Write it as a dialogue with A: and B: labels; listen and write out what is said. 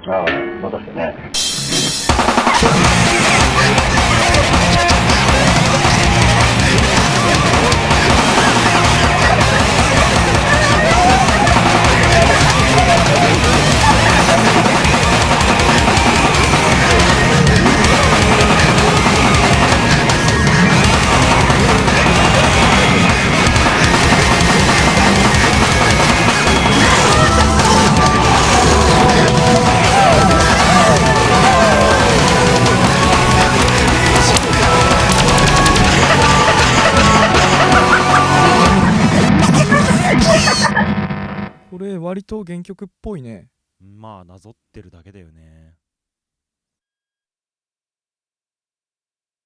A: ああ、まあ確かにね。
B: これ割と原曲っぽいね。
C: まあなぞってるだけだよね。